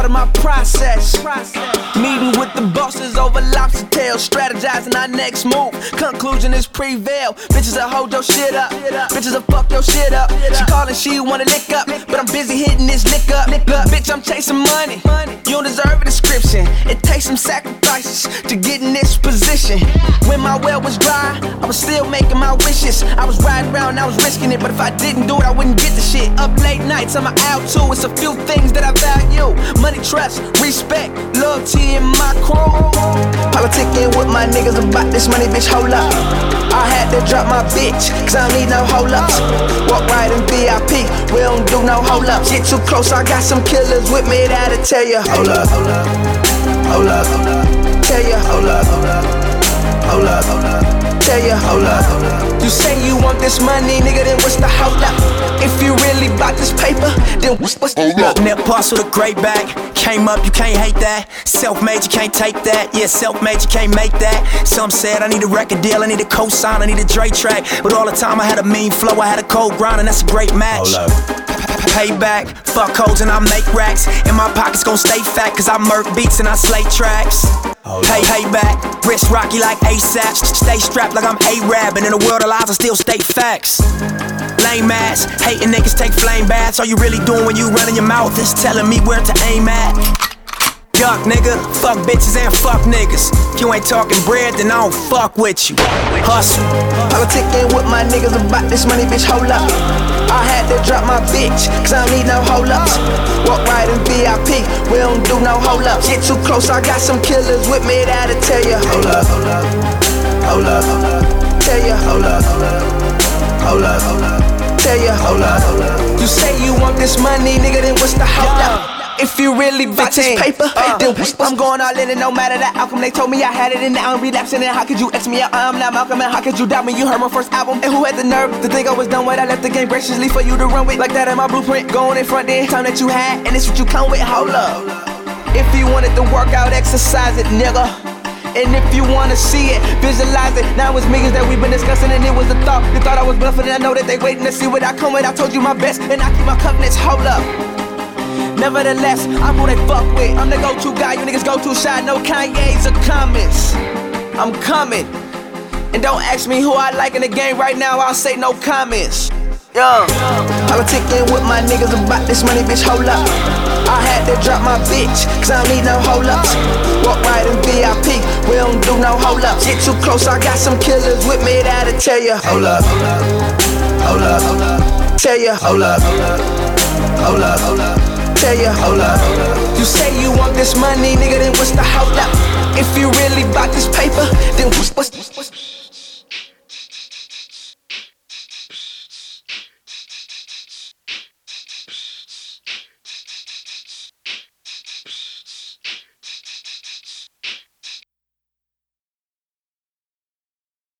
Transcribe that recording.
of my process. Meeting with the bosses over lobster tails, strategizing our next move. Conclusion is prevail. Bitches that hold your shit up, bitches that fuck your shit up. She callin', she wanna lick up, but I'm busy hitting this lick up. Look, bitch, I'm chasing money. You don't deserve a description. It takes some sacrifices to get in this position. When my well was dry, I was still making my wishes. I was riding around, I was risking it, but if I didn't do it, I wouldn't get the shit. Up late nights, I'm out too. It's a few things that I value: money, trust, respect, loyalty in my crew. Politicking with my niggas about this money, bitch, hold up. I had to drop my bitch, cause I don't need no hold ups. Walk right in VIP, we don't do no hold ups. Get too close, I got some killers with me that'll tell you, hold up, hold up, hold up, hold up. Tell you, hold up, hold up, hold up, hold up. Tell you, hold up, hold up. You say you want this money, nigga, then what's the hold up? If you really bout this paper, then what's the hold up? Net boss with a great bag. Came up, you can't hate that. Self-made, you can't take that. Yeah, self-made, you can't make that. Some said I need a record deal, I need a co-sign, I need a Dre track. But all the time I had a mean flow, I had a cold grind, and that's a great match. Payback, fuck hoes and I make racks. And my pockets gon' stay fat, cause I murk beats and I slay tracks. Payback, wrist rocky like ASAP. Stay strapped like I'm A-Rab, and in a world of lies I still state facts. Lame ass, hating niggas take flame baths. All you really doing when you running your mouth is telling me where to aim at. Yuck, nigga, fuck bitches and fuck niggas. If you ain't talking bread, then I don't fuck with you. Hustle. Politicking with my niggas about this money, bitch, hold up. I had to drop my bitch, cause I don't need no hold ups. Walk right in VIP, we don't do no hold ups. Get too close, I got some killers with me that'll tell you, hold up, hold up, hold up, hold up. Tell you, hold up, hold up, hold up, hold up. Tell you, hold up, hold up. You say you want this money, nigga, then what's the hold up? If you really bout this paper, then I'm going all in, and no matter the outcome. They told me I had it and now I'm relapsing. And how could you X me out? I'm not Malcolm, and how could you doubt me? You heard my first album, and who had the nerve to think I was done with? I left the game graciously for you to run with. Like that in my blueprint, going in front then. Time that you had, and it's what you come with, hold up. If you wanted to work out, exercise it, nigga. And if you wanna see it, visualize it. Now it's millions that we've been discussing, and it was a thought. They thought I was bluffing, and I know that they waiting to see what I come with. I told you my best, and I keep my covenants, hold up. Nevertheless, I'm who they fuck with. I'm the go-to guy, you niggas go too shy. No Kanye's or comments. I'm coming. And don't ask me who I like in the game right now, I'll say no comments. Politicking with my niggas about this money, bitch, hold up. I had to drop my bitch, cause I don't need no hold ups. Walk right in VIP, we don't do no hold ups. Get too close, I got some killers with me that'll tell you, hold up, hold up, hold up, hold up. Tell you, hold up, hold up, hold up, hold up. Tell you, hold up, hold up. You say you want this money, nigga, then what's the hold up? If you really bout this paper, then what's